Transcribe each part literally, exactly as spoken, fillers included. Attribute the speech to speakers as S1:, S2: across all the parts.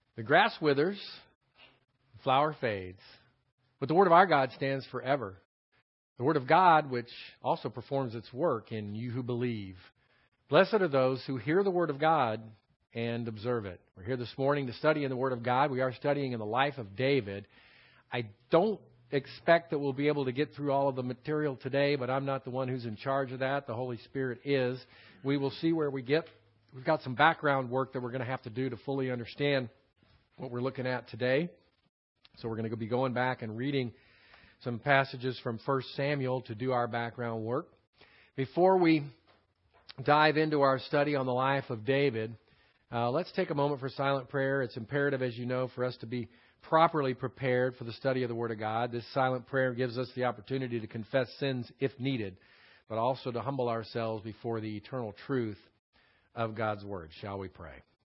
S1: The grass withers, the flower fades, but the word of our God stands forever. The word of God, which also performs its work in you who believe. Blessed are those who hear the word of God and observe it. We're here this morning to study in the word of God. We are studying in the life of David. I don't expect that we'll be able to get through all of the material today, but I'm not the one who's in charge of that. The Holy Spirit is. We will see where we get. We've got some background work that we're going to have to do to fully understand what we're looking at today. So we're going to be going back and reading some passages from First Samuel to do our background work. Before we dive into our study on the life of David, uh, let's take a moment for silent prayer. It's imperative, as you know, for us to be properly prepared for the study of the Word of God. This silent prayer gives us the opportunity to confess sins if needed, but also to humble ourselves before the eternal truth of God's Word. Shall we pray?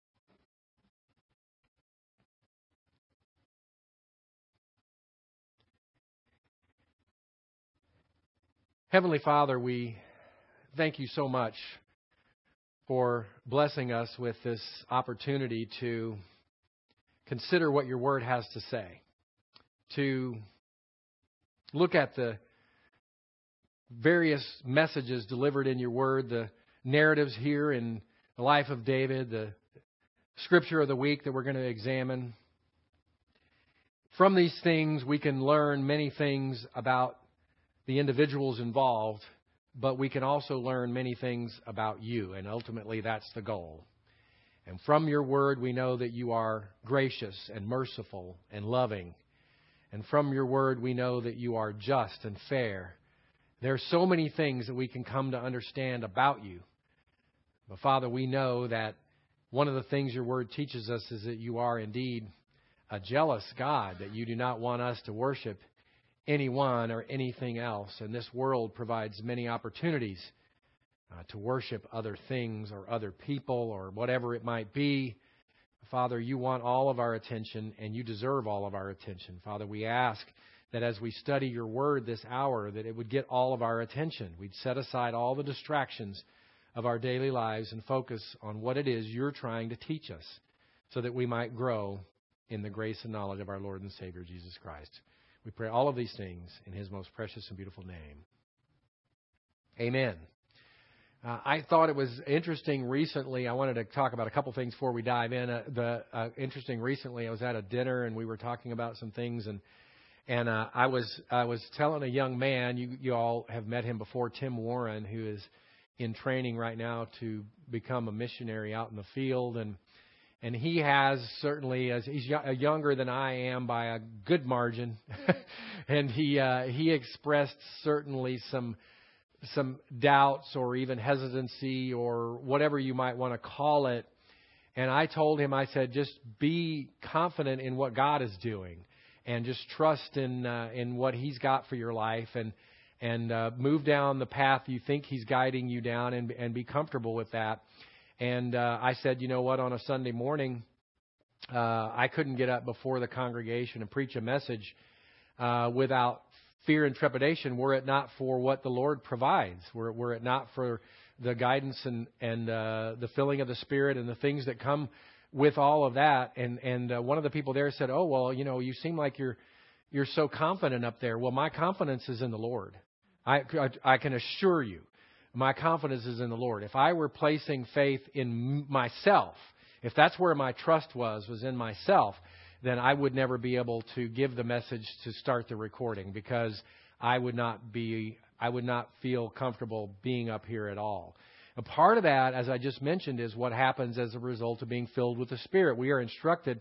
S1: Heavenly Father, we thank you so much for blessing us with this opportunity to consider what your word has to say, to look at the various messages delivered in your word, the narratives here in the life of David, the scripture of the week that we're going to examine. From these things, we can learn many things about the individuals involved, but we can also learn many things about you, and ultimately that's the goal. And from your word, we know that you are gracious and merciful and loving. And from your word, we know that you are just and fair. There are so many things that we can come to understand about you. But Father, we know that one of the things your word teaches us is that you are indeed a jealous God, that you do not want us to worship anyone or anything else. And this world provides many opportunities uh, to worship other things or other people or whatever it might be. Father, you want all of our attention, and you deserve all of our attention. Father, we ask that as we study your word this hour, that it would get all of our attention. We'd set aside all the distractions of our daily lives and focus on what it is you're trying to teach us so that we might grow in the grace and knowledge of our Lord and Savior, Jesus Christ. We pray all of these things in His most precious and beautiful name. Amen. Uh, I thought it was interesting recently. I wanted to talk about a couple things before we dive in. Uh, the uh, interesting recently, I was at a dinner and we were talking about some things, and and uh, I was I was telling a young man. You you all have met him before, Tim Warren, who is in training right now to become a missionary out in the field, and. And he has certainly, as he's younger than I am by a good margin, and he uh, he expressed certainly some some doubts or even hesitancy or whatever you might want to call it. And I told him, I said, just be confident in what God is doing, and just trust in uh, in what He's got for your life, and and uh, move down the path you think He's guiding you down, and and be comfortable with that. And uh, I said, you know what, on a Sunday morning, uh, I couldn't get up before the congregation and preach a message uh, without fear and trepidation, were it not for what the Lord provides, were, were it not for the guidance and, and uh, the filling of the Spirit and the things that come with all of that. And, and uh, one of the people there said, oh, well, you know, you seem like you're you're so confident up there. Well, my confidence is in the Lord. I, I, I can assure you. My confidence is in the Lord. If I were placing faith in myself, if that's where my trust was, was in myself, then I would never be able to give the message to start the recording, because I would not be, I would not feel comfortable being up here at all. A part of that, as I just mentioned, is what happens as a result of being filled with the Spirit. We are instructed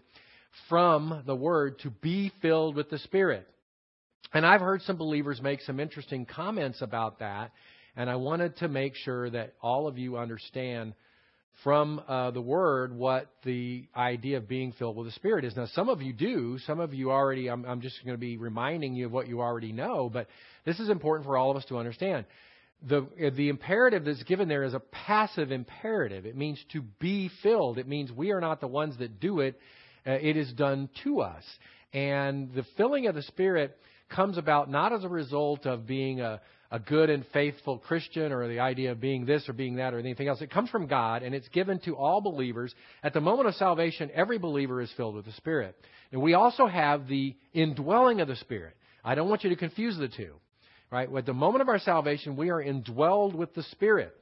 S1: from the Word to be filled with the Spirit. And I've heard some believers make some interesting comments about that. And I wanted to make sure that all of you understand from uh, the Word what the idea of being filled with the Spirit is. Now, some of you do. Some of you already, I'm, I'm just going to be reminding you of what you already know. But this is important for all of us to understand. The, the imperative that's given there is a passive imperative. It means to be filled. It means we are not the ones that do it. Uh, it is done to us. And the filling of the Spirit comes about not as a result of being a a good and faithful Christian or the idea of being this or being that or anything else. It comes from God, and it's given to all believers. At the moment of salvation, every believer is filled with the Spirit. And we also have the indwelling of the Spirit. I don't want you to confuse the two. Right? At the moment of our salvation, we are indwelled with the Spirit.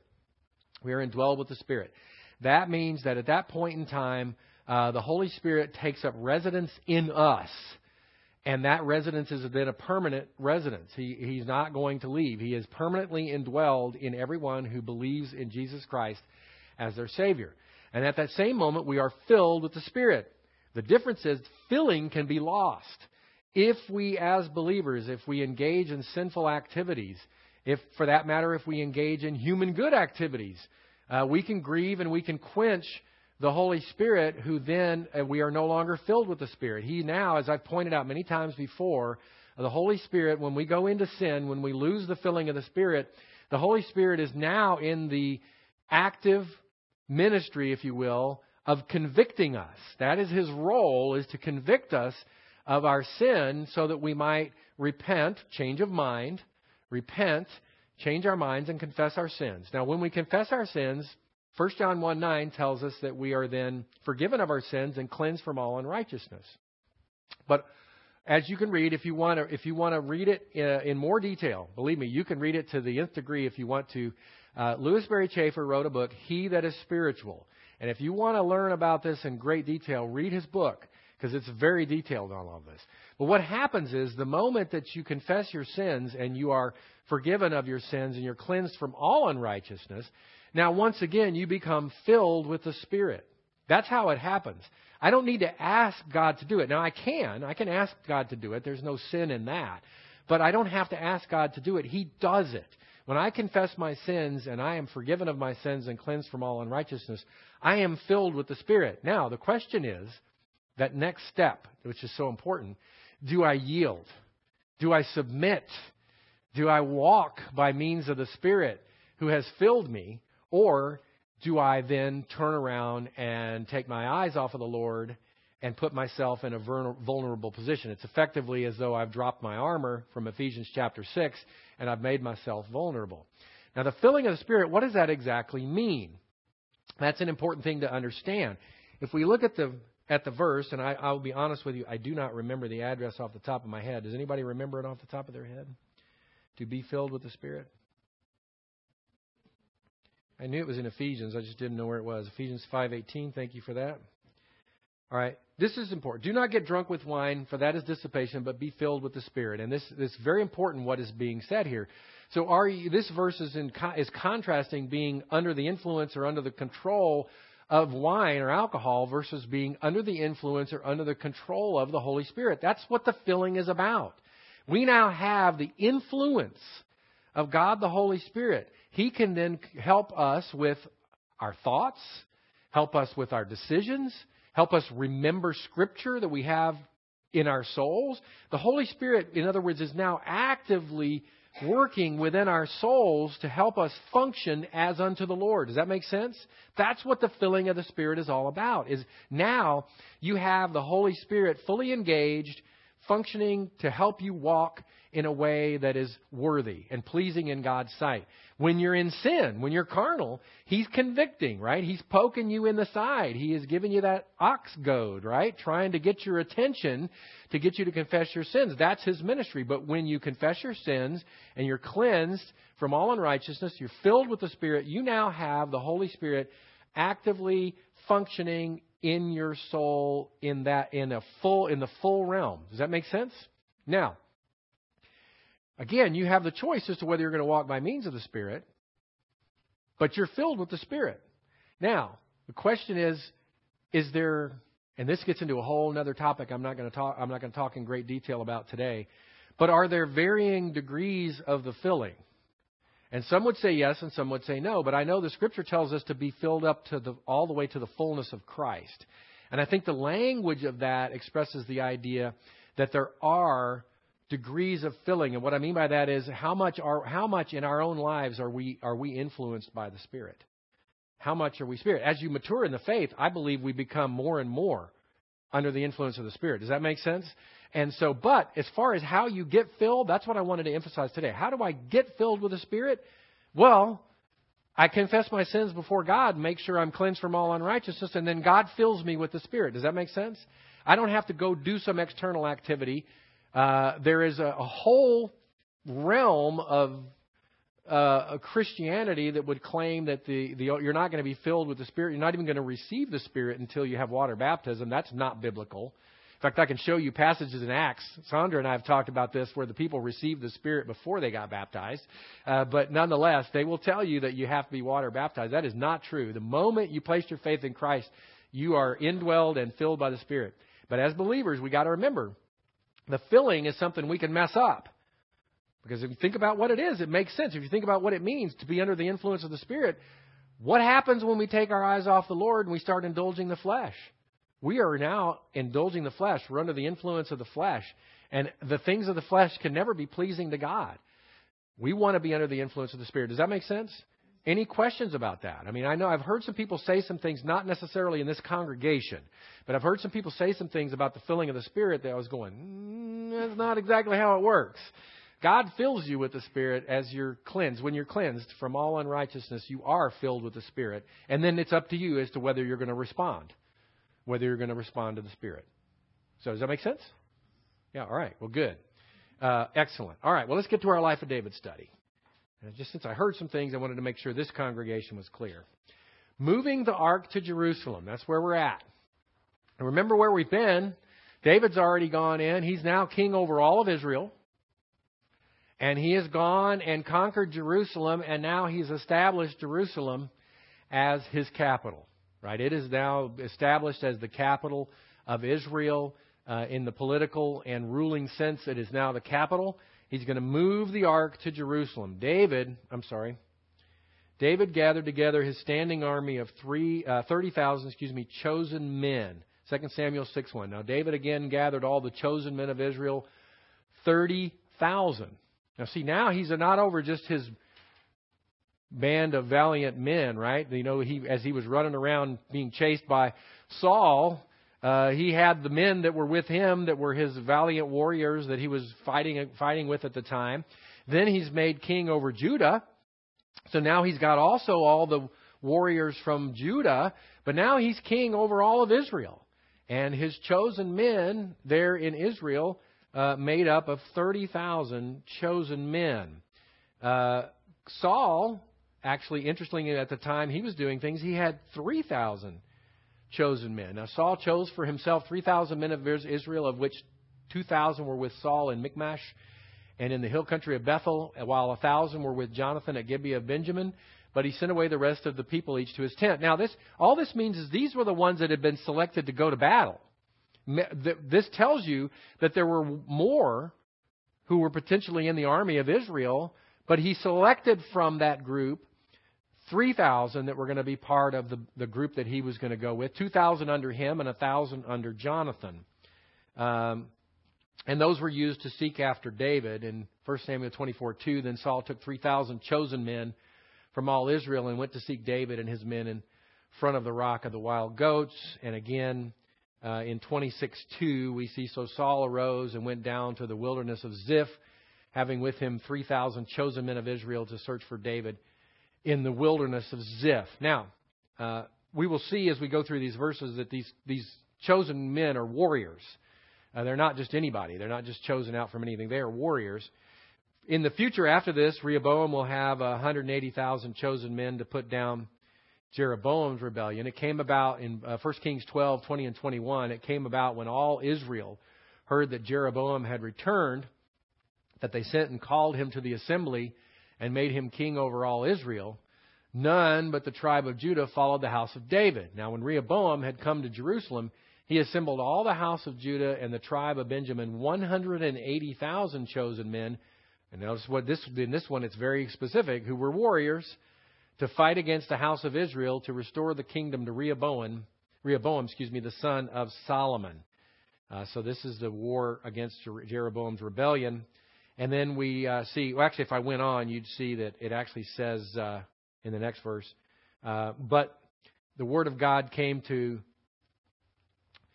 S1: We are indwelled with the Spirit. That means that at that point in time, uh, the Holy Spirit takes up residence in us. And that residence is then a permanent residence. He, he's not going to leave. He is permanently indwelled in everyone who believes in Jesus Christ as their Savior. And at that same moment, we are filled with the Spirit. The difference is filling can be lost. If we, as believers, if we engage in sinful activities, if, for that matter, if we engage in human good activities, uh, we can grieve and we can quench the Holy Spirit, who then uh, we are no longer filled with the Spirit. He now, as I've pointed out many times before, the Holy Spirit, when we go into sin, when we lose the filling of the Spirit, the Holy Spirit is now in the active ministry, if you will, of convicting us. That is His role, is to convict us of our sin so that we might repent, change of mind, repent, change our minds, and confess our sins. Now, when we confess our sins, First John one nine tells us that we are then forgiven of our sins and cleansed from all unrighteousness. But as you can read, if you want to, if you want to read it in, in more detail, believe me, you can read it to the nth degree if you want to. Uh, Louis Berry Chafer wrote a book, He That Is Spiritual. And if you want to learn about this in great detail, read his book, because it's very detailed on all of this. But what happens is the moment that you confess your sins and you are forgiven of your sins and you're cleansed from all unrighteousness, now once again you become filled with the Spirit. That's how it happens. I don't need to ask God to do it. Now I can. I can ask God to do it. There's no sin in that. But I don't have to ask God to do it. He does it. When I confess my sins and I am forgiven of my sins and cleansed from all unrighteousness, I am filled with the Spirit. Now the question is, that next step, which is so important, do I yield? Do I submit? Do I walk by means of the Spirit who has filled me? Or do I then turn around and take my eyes off of the Lord and put myself in a vulnerable position? It's effectively as though I've dropped my armor from Ephesians chapter six and I've made myself vulnerable. Now, the filling of the Spirit, what does that exactly mean? That's an important thing to understand. If we look at the at the verse, and I, I'll be honest with you, I do not remember the address off the top of my head. Does anybody remember it off the top of their head? To be filled with the Spirit? I knew it was in Ephesians. I just didn't know where it was. Ephesians five eighteen. Thank you for that. All right. This is important. Do not get drunk with wine, for that is dissipation, but be filled with the Spirit. And this, this is very important what is being said here. So are you, this verse is, in, is contrasting being under the influence or under the control of wine or alcohol versus being under the influence or under the control of the Holy Spirit. That's what the filling is about. We now have the influence of God the Holy Spirit. He can then help us with our thoughts, help us with our decisions, help us remember Scripture that we have in our souls. The Holy Spirit, in other words, is now actively working within our souls to help us function as unto the Lord. Does that make sense? That's what the filling of the Spirit is all about. Is now you have the Holy Spirit fully engaged, functioning to help you walk in a way that is worthy and pleasing in God's sight. When you're in sin, when you're carnal, He's convicting, right? He's poking you in the side. He is giving you that ox goad, right? Trying to get your attention to get you to confess your sins. That's His ministry. But when you confess your sins and you're cleansed from all unrighteousness, you're filled with the Spirit, you now have the Holy Spirit actively functioning in your soul in that in a full in the full realm. Does that make sense? Now, again, you have the choice as to whether you're going to walk by means of the Spirit, but you're filled with the Spirit. Now, the question is, is there, and this gets into a whole other topic I'm not going to talk I'm not going to talk in great detail about today, but are there varying degrees of the filling? And some would say yes, and some would say no. But I know the Scripture tells us to be filled up to the all the way to the fullness of Christ. And I think the language of that expresses the idea that there are degrees of filling. And what I mean by that is how much are how much in our own lives are we are we influenced by the Spirit? How much are we Spirit? As you mature in the faith, I believe we become more and more under the influence of the Spirit. Does that make sense? And so, but as far as how you get filled, that's what I wanted to emphasize today. How do I get filled with the Spirit? Well, I confess my sins before God, make sure I'm cleansed from all unrighteousness, and then God fills me with the Spirit. Does that make sense? I don't have to go do some external activity. Uh, there is a, a whole realm of uh, a Christianity that would claim that the, the you're not going to be filled with the Spirit. You're not even going to receive the Spirit until you have water baptism. That's not biblical. In fact, I can show you passages in Acts. Sandra and I have talked about this where the people received the Spirit before they got baptized. Uh, but nonetheless, they will tell you that you have to be water baptized. That is not true. The moment you place your faith in Christ, you are indwelled and filled by the Spirit. But as believers, we got to remember, the filling is something we can mess up. Because if you think about what it is, it makes sense. If you think about what it means to be under the influence of the Spirit, what happens when we take our eyes off the Lord and we start indulging the flesh? We are now indulging the flesh. We're under the influence of the flesh. And the things of the flesh can never be pleasing to God. We want to be under the influence of the Spirit. Does that make sense? Any questions about that? I mean, I know I've heard some people say some things, not necessarily in this congregation, but I've heard some people say some things about the filling of the Spirit that I was going, mm, that's not exactly how it works. God fills you with the Spirit as you're cleansed. When you're cleansed from all unrighteousness, you are filled with the Spirit. And then it's up to you as to whether you're going to respond. Whether you're going to respond to the Spirit. So does that make sense? Yeah, all right. Well, good. Uh, excellent. All right, well, let's get to our Life of David study. And just since I heard some things, I wanted to make sure this congregation was clear. Moving the ark to Jerusalem. That's where we're at. And remember where we've been. David's already gone in. He's now king over all of Israel. And he has gone and conquered Jerusalem, and now he's established Jerusalem as his capital. Right, it is now established as the capital of Israel uh, in the political and ruling sense. It is now the capital. He's going to move the ark to Jerusalem. David, I'm sorry, David gathered together his standing army of three, uh, thirty thousand, excuse me, chosen men. Second Samuel six one. Now David again gathered all the chosen men of Israel, thirty thousand. Now see, now he's not over just his band of valiant men, right? You know, he as he was running around being chased by Saul, uh, he had the men that were with him that were his valiant warriors that he was fighting fighting with at the time. Then he's made king over Judah. So now he's got also all the warriors from Judah, but now he's king over all of Israel. And his chosen men there in Israel uh, made up of thirty thousand chosen men. Uh, Saul, actually, interestingly, at the time he was doing things, he had three thousand chosen men. Now, Saul chose for himself three thousand men of Israel, of which two thousand were with Saul in Michmash and in the hill country of Bethel, while one thousand were with Jonathan at Gibeah of Benjamin. But he sent away the rest of the people each to his tent. Now, this all this means is these were the ones that had been selected to go to battle. This tells you that there were more who were potentially in the army of Israel, but he selected from that group three thousand that were going to be part of the, the group that he was going to go with, two thousand under him and one thousand under Jonathan. Um, and those were used to seek after David. In First Samuel twenty-four two, then Saul took three thousand chosen men from all Israel and went to seek David and his men in front of the rock of the wild goats. And again, uh, in twenty-six two, we see, so Saul arose and went down to the wilderness of Ziph, having with him three thousand chosen men of Israel to search for David in the wilderness of Ziph. Now, uh, we will see as we go through these verses that these, these chosen men are warriors. Uh, they're not just anybody. They're not just chosen out from anything. They are warriors. In the future after this, Rehoboam will have one hundred eighty thousand chosen men to put down Jeroboam's rebellion. It came about in uh, First Kings twelve, twenty and twenty-one. It came about when all Israel heard that Jeroboam had returned, that they sent and called him to the assembly and made him king over all Israel. None but the tribe of Judah followed the house of David. Now, when Rehoboam had come to Jerusalem, he assembled all the house of Judah and the tribe of Benjamin, one hundred eighty thousand chosen men. And notice what this in this one, it's very specific, who were warriors, to fight against the house of Israel to restore the kingdom to Rehoboam, Rehoboam, excuse me, the son of Solomon. Uh, so this is the war against Jeroboam's rebellion. And then we uh, see, well, actually, if I went on, you'd see that it actually says uh, in the next verse, uh, but the word of God came to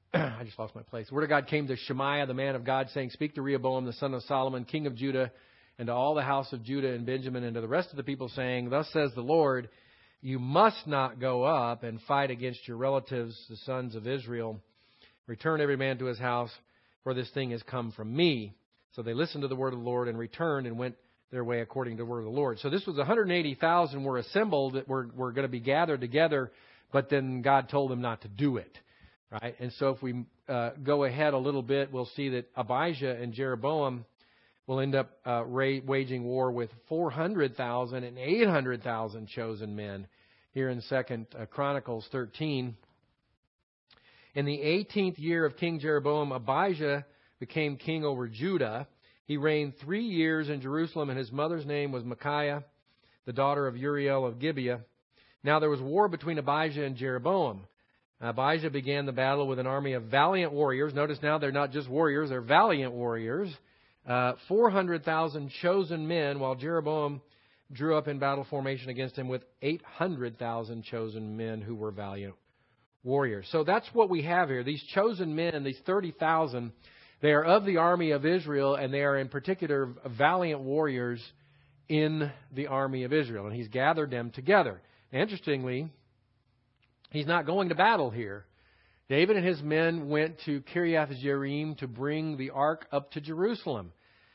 S1: I just lost my place. The word of God came to Shemaiah, the man of God, saying, "Speak to Rehoboam, the son of Solomon, king of Judah, and to all the house of Judah and Benjamin, and to the rest of the people, saying, Thus says the Lord, you must not go up and fight against your relatives, the sons of Israel. Return every man to his house, for this thing has come from me." So they listened to the word of the Lord and returned and went their way according to the word of the Lord. So this was one hundred eighty thousand were assembled that were, were going to be gathered together, but then God told them not to do it. Right? And so if we uh, go ahead a little bit, we'll see that Abijah and Jeroboam will end up uh, ra- waging war with four hundred thousand and eight hundred thousand chosen men here in Second uh, Chronicles thirteen. In the eighteenth year of King Jeroboam, Abijah became king over Judah. He reigned three years in Jerusalem, and his mother's name was Micaiah, the daughter of Uriel of Gibeah. Now there was war between Abijah and Jeroboam. Abijah began the battle with an army of valiant warriors. Notice now they're not just warriors, they're valiant warriors. Uh, four hundred thousand chosen men, while Jeroboam drew up in battle formation against him with eight hundred thousand chosen men who were valiant warriors. So that's what we have here. These chosen men, these thirty thousand, they are of the army of Israel, and they are in particular valiant warriors in the army of Israel. And he's gathered them together. Interestingly, he's not going to battle here. David and his men went to Kiriath Jearim to bring the ark up to Jerusalem.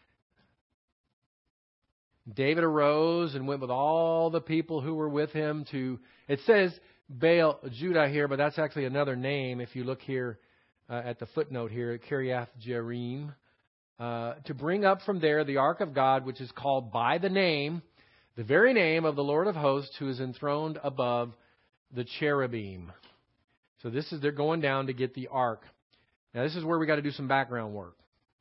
S1: David arose and went with all the people who were with him to, it says Baal Judah here, but that's actually another name if you look here uh, at the footnote here at Kiriath Jearim, uh, to bring up from there the ark of God, which is called by the name, the very name of the Lord of hosts, who is enthroned above the cherubim. So this is, they're going down to get the ark. Now this is where we got to do some background work.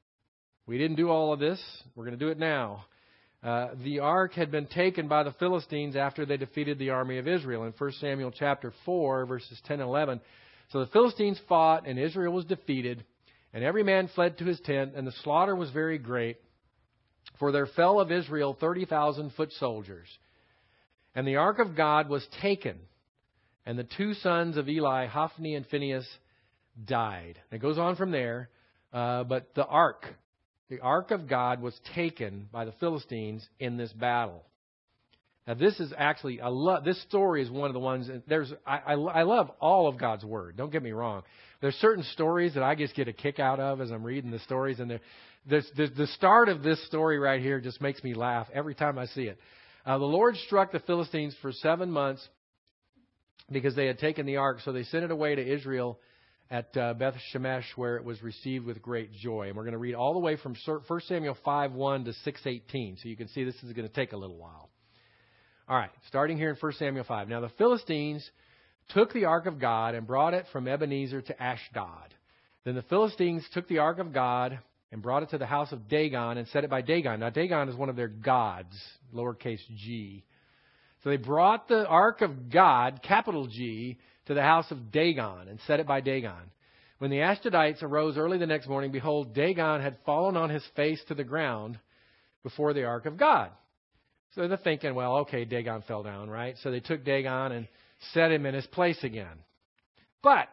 S1: We didn't do all of this. We're going to do it now. Uh, the ark had been taken by the Philistines after they defeated the army of Israel in First Samuel chapter four, verses ten and eleven. So the Philistines fought, and Israel was defeated, and every man fled to his tent, and the slaughter was very great. For there fell of Israel thirty thousand foot soldiers. And the ark of God was taken, and the two sons of Eli, Hophni and Phinehas, died. It goes on from there, uh, but the ark, the ark of God was taken by the Philistines in this battle. Now this is actually, I love, this story is one of the ones, there's, I, I, I love all of God's Word, don't get me wrong. There's certain stories that I just get a kick out of as I'm reading the stories, and there's, the, the start of this story right here just makes me laugh every time I see it. Uh, the Lord struck the Philistines for seven months because they had taken the ark, so they sent it away to Israel at uh, Beth Shemesh, where it was received with great joy. And we're going to read all the way from First Samuel five one to six eighteen, so you can see this is going to take a little while. All right, starting here in First Samuel five. Now the Philistines took the ark of God and brought it from Ebenezer to Ashdod. Then the Philistines took the ark of God and brought it to the house of Dagon and set it by Dagon. Now Dagon is one of their gods, lowercase g. So they brought the ark of God, capital G, to the house of Dagon and set it by Dagon. When the Ashdodites arose early the next morning, behold, Dagon had fallen on his face to the ground before the ark of God. So they're thinking, well, okay, Dagon fell down, right? So they took Dagon and set him in his place again. But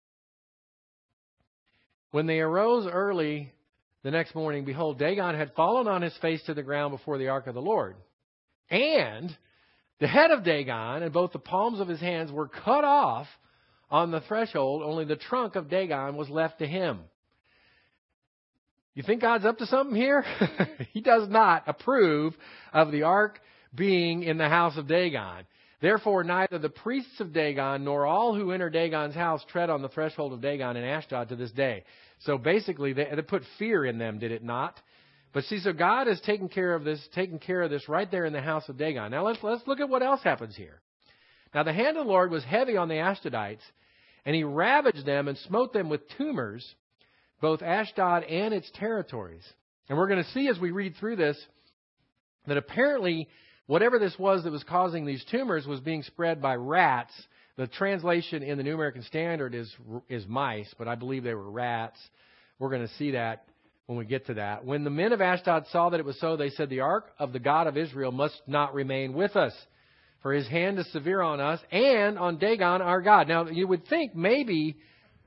S1: when they arose early the next morning, behold, Dagon had fallen on his face to the ground before the ark of the Lord. And the head of Dagon and both the palms of his hands were cut off on the threshold. Only the trunk of Dagon was left to him. You think God's up to something here? He does not approve of the ark being in the house of Dagon. Therefore, neither the priests of Dagon nor all who enter Dagon's house tread on the threshold of Dagon in Ashdod to this day. So basically, they, they put fear in them, did it not? But see, so God has taken care of this, taken care of this right there in the house of Dagon. Now let's let's look at what else happens here. Now the hand of the Lord was heavy on the Ashdodites, and he ravaged them and smote them with tumors, both Ashdod and its territories. And we're going to see as we read through this that apparently whatever this was that was causing these tumors was being spread by rats. The translation in the New American Standard is is mice, but I believe they were rats. We're going to see that when we get to that. When the men of Ashdod saw that it was so, they said, the ark of the God of Israel must not remain with us, for his hand is severe on us and on Dagon our God. Now, you would think maybe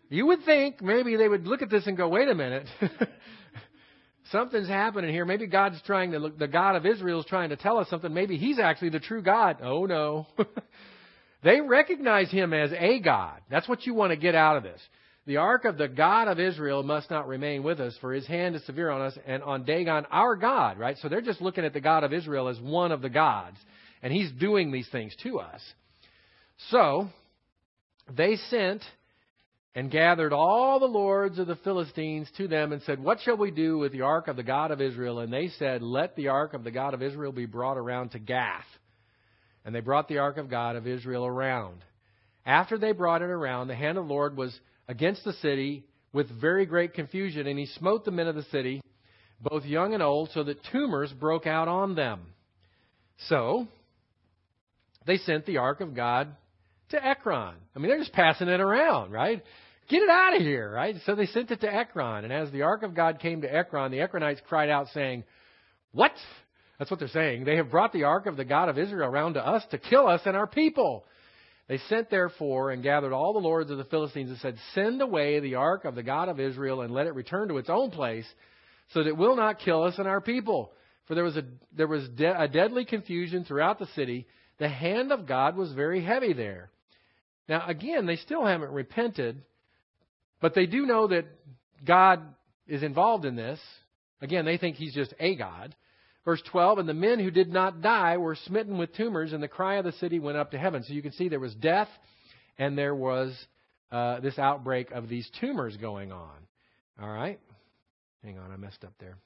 S1: You would think maybe they would look at this and go, wait a minute. Something's happening here. Maybe God's trying to look, the God of Israel is trying to tell us something. Maybe he's actually the true God. Oh, no. They recognize him as a God. That's what you want to get out of this. The ark of the God of Israel must not remain with us, for his hand is severe on us and on Dagon, our God, right? So they're just looking at the God of Israel as one of the gods. And he's doing these things to us. So they sent and gathered all the lords of the Philistines to them and said, what shall we do with the ark of the God of Israel? And they said, let the ark of the God of Israel be brought around to Gath. And they brought the ark of God of Israel around. After they brought it around, the hand of the Lord was against the city with very great confusion, and he smote the men of the city, both young and old, so that tumors broke out on them. So they sent the ark of God to Ekron. I mean, they're just passing it around, right? Get it out of here, right? So they sent it to Ekron. And as the ark of God came to Ekron, the Ekronites cried out, saying, what? That's what they're saying. They have brought the ark of the God of Israel around to us to kill us and our people. They sent therefore and gathered all the lords of the Philistines and said, send away the ark of the God of Israel and let it return to its own place, so that it will not kill us and our people. For there was a there was de- a deadly confusion throughout the city. The hand of God was very heavy there. Now, again, they still haven't repented, but they do know that God is involved in this. Again, they think he's just a God. Verse twelve, and the men who did not die were smitten with tumors, and the cry of the city went up to heaven. So you can see there was death, and there was uh, this outbreak of these tumors going on. All right? Hang on, I messed up there.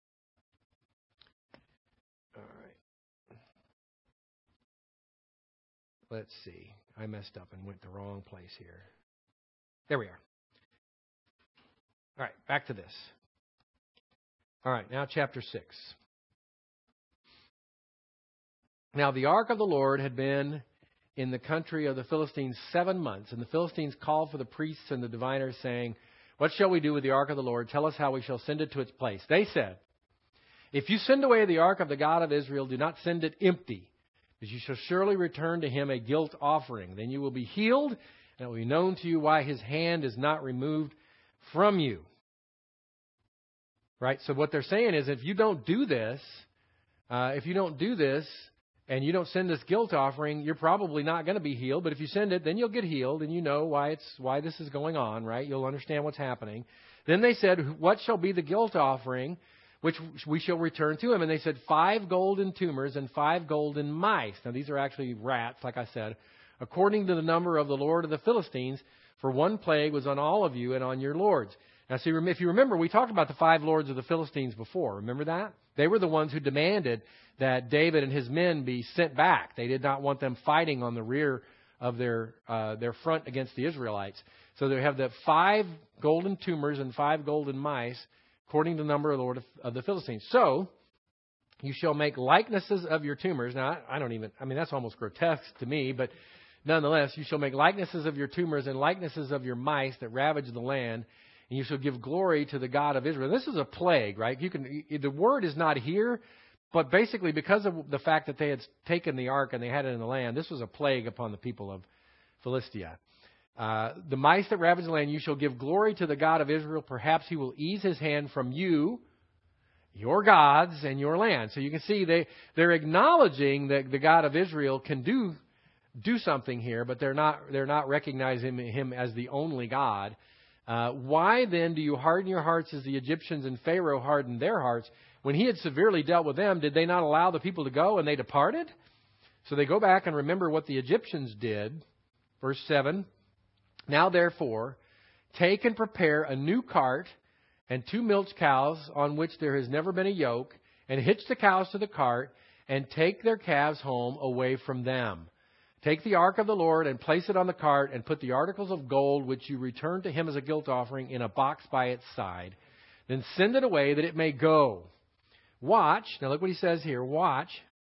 S1: All right. Let's see. I messed up and went the wrong place here. There we are. All right, back to this. All right, now chapter six. Now the ark of the Lord had been in the country of the Philistines seven months, and the Philistines called for the priests and the diviners, saying, what shall we do with the ark of the Lord? Tell us how we shall send it to its place. They said, if you send away the ark of the God of Israel, do not send it empty, because you shall surely return to him a guilt offering. Then you will be healed, and it will be known to you why his hand is not removed from you. Right? So what they're saying is, if you don't do this, uh, if you don't do this, and you don't send this guilt offering, you're probably not going to be healed. But if you send it, then you'll get healed, and you know why it's why this is going on, right? You'll understand what's happening. Then they said, what shall be the guilt offering, which we shall return to him? And they said, five golden tumors and five golden mice. Now, these are actually rats, like I said, according to the number of the Lord of the Philistines, for one plague was on all of you and on your lords. Now, see, if you remember, we talked about the five lords of the Philistines before. Remember that? They were the ones who demanded that David and his men be sent back. They did not want them fighting on the rear of their uh, their front against the Israelites. So they have the five golden tumors and five golden mice, according to the number of the Lord of, of the Philistines. So you shall make likenesses of your tumors. Now, I, I don't even, I mean, that's almost grotesque to me, but nonetheless, you shall make likenesses of your tumors and likenesses of your mice that ravage the land, and you shall give glory to the God of Israel. This is a plague, right? You can, the word is not here, but basically because of the fact that they had taken the ark and they had it in the land, this was a plague upon the people of Philistia. Uh, the mice that ravage the land, you shall give glory to the God of Israel. Perhaps he will ease his hand from you, your gods, and your land. So you can see they, they're acknowledging that the God of Israel can do do something here, but they're not they're not recognizing him as the only God. Uh, why then do you harden your hearts as the Egyptians and Pharaoh hardened their hearts? When he had severely dealt with them, did they not allow the people to go and they departed? So they go back and remember what the Egyptians did. Verse seven, now therefore, take and prepare a new cart and two milch cows on which there has never been a yoke, and hitch the cows to the cart, and take their calves home away from them. Take the ark of the Lord and place it on the cart, and put the articles of gold which you return to him as a guilt offering in a box by its side. Then send it away that it may go. Watch, now look what he says here, watch.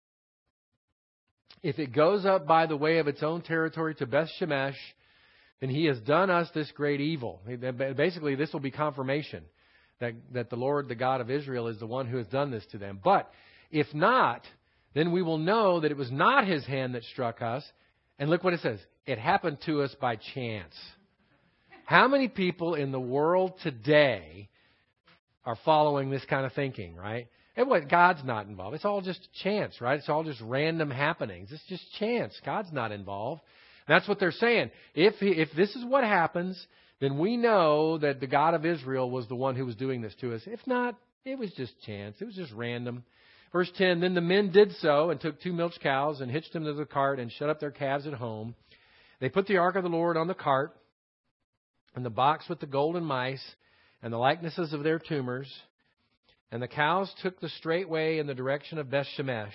S1: If it goes up by the way of its own territory to Beth Shemesh, then he has done us this great evil. Basically, this will be confirmation that, that the Lord, the God of Israel, is the one who has done this to them. But if not, then we will know that it was not his hand that struck us. And look what it says. It happened to us by chance. How many people in the world today are following this kind of thinking, right? And what, God's not involved. It's all just chance, right? It's all just random happenings. It's just chance. God's not involved. That's what they're saying. If he, if this is what happens, then we know that the God of Israel was the one who was doing this to us. If not, it was just chance. It was just random. Verse ten, then the men did so and took two milch cows and hitched them to the cart and shut up their calves at home. They put the ark of the Lord on the cart and the box with the golden mice and the likenesses of their tumors. And the cows took the straight way in the direction of Beth-Shemesh.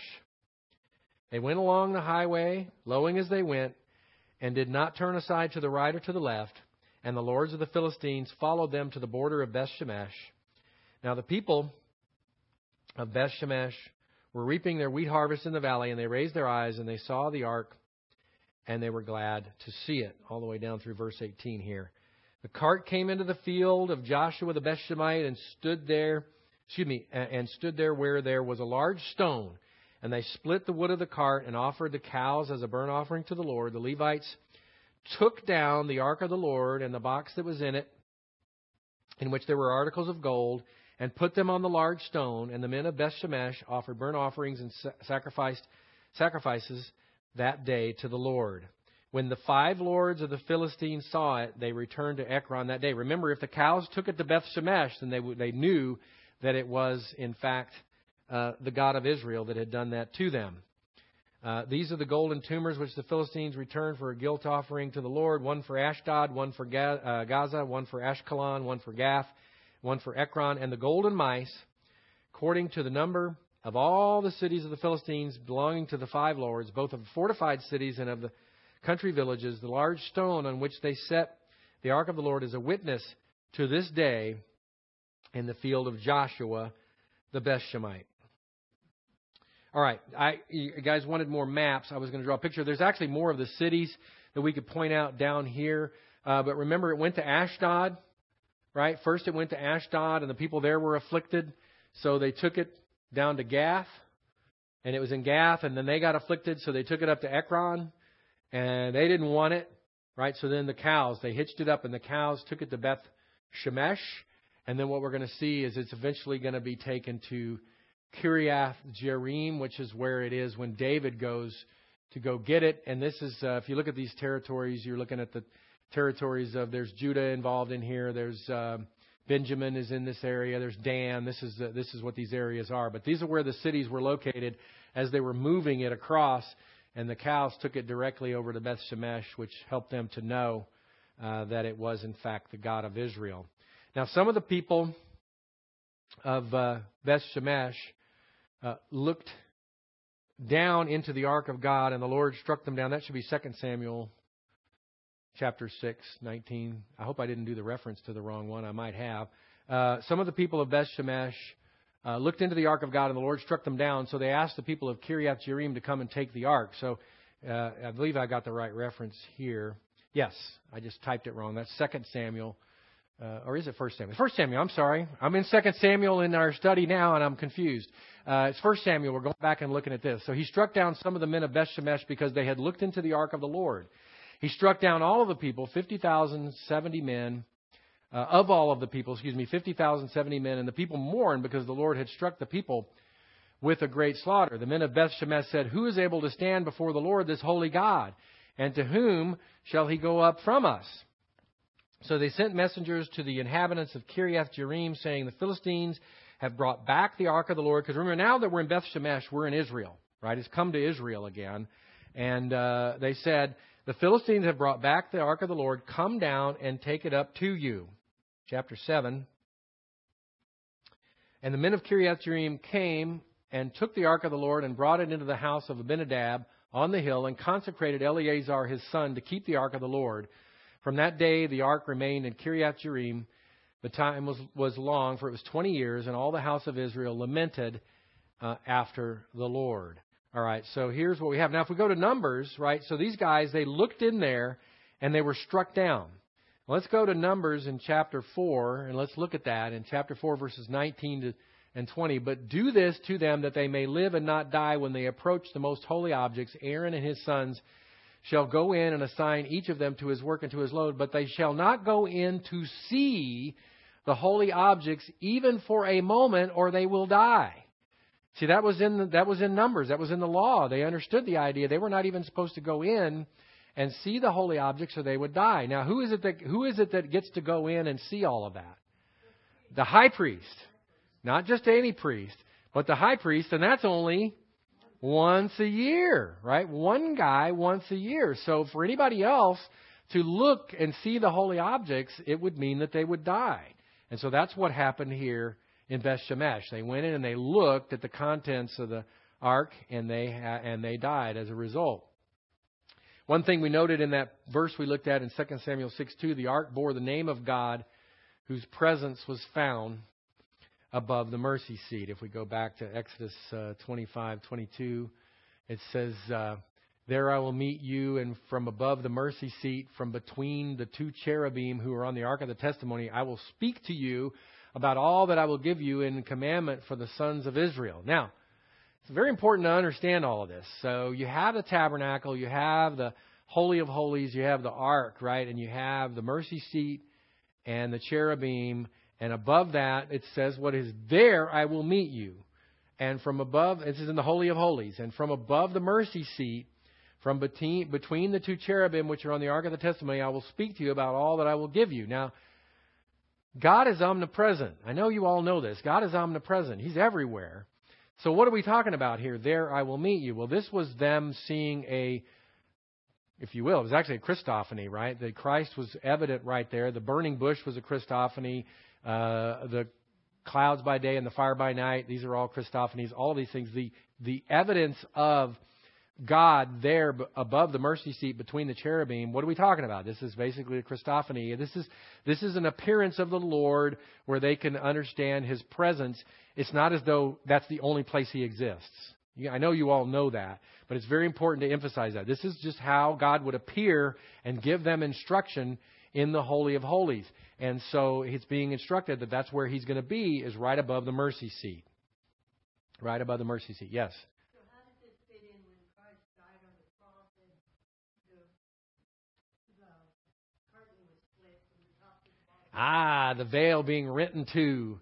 S1: They went along the highway, lowing as they went, and did not turn aside to the right or to the left. And the lords of the Philistines followed them to the border of Beth-Shemesh. Now the people of Beth-Shemesh were reaping their wheat harvest in the valley, and they raised their eyes, and they saw the ark, and they were glad to see it. All the way down through verse eighteen here. The cart came into the field of Joshua the Beth-Shemite and stood there, excuse me, and stood there where there was a large stone. And they split the wood of the cart and offered the cows as a burnt offering to the Lord. The Levites took down the ark of the Lord and the box that was in it, in which there were articles of gold, and put them on the large stone. And the men of Beth-Shemesh offered burnt offerings and sacrificed sacrifices that day to the Lord. When the five lords of the Philistines saw it, they returned to Ekron that day. Remember, if the cows took it to Beth-Shemesh, then they they knew that it was, in fact, uh, the God of Israel that had done that to them. Uh, these are the golden tumors which the Philistines returned for a guilt offering to the Lord, one for Ashdod, one for Ga- uh, Gaza, one for Ashkelon, one for Gath, one for Ekron, and the golden mice, according to the number of all the cities of the Philistines belonging to the five lords, both of the fortified cities and of the country villages. The large stone on which they set the ark of the Lord is a witness to this day in the field of Joshua the Beth-Shemite. All right, I, you guys wanted more maps. I was going to draw a picture. There's actually more of the cities that we could point out down here. Uh, but remember, it went to Ashdod, right? First it went to Ashdod, and the people there were afflicted. So they took it down to Gath, and it was in Gath, and then they got afflicted, so they took it up to Ekron, and they didn't want it, right? So then the cows, they hitched it up, and the cows took it to Beth-Shemesh. And then what we're going to see is it's eventually going to be taken to Kiriath Jearim, which is where it is when David goes to go get it. And this is, uh, if you look at these territories, you're looking at the territories of, there's Judah involved in here. There's uh, Benjamin is in this area. There's Dan. This is uh, this is what these areas are. But these are where the cities were located as they were moving it across. And the cows took it directly over to Beth-Shemesh, which helped them to know uh, that it was, in fact, the God of Israel. Now, some of the people of uh, Beth-Shemesh uh, looked down into the ark of God, and the Lord struck them down. That should be Second Samuel chapter six, nineteen. I hope I didn't do the reference to the wrong one. I might have. Uh, some of the people of Beth-Shemesh uh, looked into the ark of God, and the Lord struck them down. So they asked the people of Kiriath Jearim to come and take the ark. So uh, I believe I got the right reference here. Yes, I just typed it wrong. That's Second Samuel. Uh, or is it First Samuel? First Samuel, I'm sorry. I'm in Second Samuel in our study now, and I'm confused. Uh, it's First Samuel. We're going back and looking at this. So he struck down some of the men of Beth-Shemesh because they had looked into the ark of the Lord. He struck down all of the people, fifty thousand seventy men, uh, of all of the people, excuse me, fifty thousand seventy men. And the people mourned because the Lord had struck the people with a great slaughter. The men of Beth-Shemesh said, "Who is able to stand before the Lord, this holy God? And to whom shall he go up from us?" So they sent messengers to the inhabitants of Kiriath Jearim, saying, "The Philistines have brought back the ark of the Lord." Because remember, now that we're in Beth-Shemesh, we're in Israel, right? It's come to Israel again. And uh, they said, "The Philistines have brought back the ark of the Lord. Come down and take it up to you." Chapter seven. And the men of Kiriath Jearim came and took the ark of the Lord and brought it into the house of Abinadab on the hill and consecrated Eleazar his son to keep the ark of the Lord. From that day, the ark remained in Kiriath Jearim. The time was, was long, for it was twenty years, and all the house of Israel lamented uh, after the Lord. All right, so here's what we have. Now, if we go to Numbers, right, so these guys, they looked in there, and they were struck down. Let's go to Numbers in chapter four, and let's look at that in chapter four, verses nineteen to and twenty. "But do this to them that they may live and not die when they approach the most holy objects. Aaron and his sons shall go in and assign each of them to his work and to his load, but they shall not go in to see the holy objects even for a moment, or they will die. See, that was in the, that was in Numbers. That was in the law. They understood the idea. They were not even supposed to go in and see the holy objects, or they would die. Now, who is it that who is it that gets to go in and see all of that? The high priest. Not just any priest, but the high priest, and that's only once a year, right? One guy once a year. So for anybody else to look and see the holy objects, it would mean that they would die. And so that's what happened here in Beth Shemesh. They went in and they looked at the contents of the ark, and they ha- and they died as a result. One thing we noted in that verse we looked at in Second Samuel six two, the ark bore the name of God, whose presence was found above the mercy seat. If we go back to Exodus uh, twenty-five twenty-two, it says, uh, there I will meet you, and from above the mercy seat, from between the two cherubim who are on the ark of the testimony, I will speak to you about all that I will give you in commandment for the sons of Israel. Now, it's very important to understand all of this. So you have the tabernacle, you have the Holy of Holies, you have the ark, right? And you have the mercy seat and the cherubim. And above that, it says, what is there, I will meet you. And from above, this is in the Holy of Holies. And from above the mercy seat, from between, between the two cherubim which are on the ark of the testimony, I will speak to you about all that I will give you. Now, God is omnipresent. I know you all know this. God is omnipresent. He's everywhere. So what are we talking about here? There I will meet you. Well, this was them seeing a, if you will, it was actually a Christophany, right? The Christ was evident right there. The burning bush was a Christophany. Uh, the clouds by day and the fire by night, these are all Christophanies. All of these things. The, the evidence of God there above the mercy seat between the cherubim, what are we talking about? This is basically a Christophany. This is this is an appearance of the Lord where they can understand His presence. It's not as though that's the only place He exists. I know you all know that, but it's very important to emphasize that. This is just how God would appear and give them instruction in the Holy of Holies. And so it's being instructed that that's where He's going to be, is right above the mercy seat. Right above the mercy seat, yes. Ah, the veil being rent in two.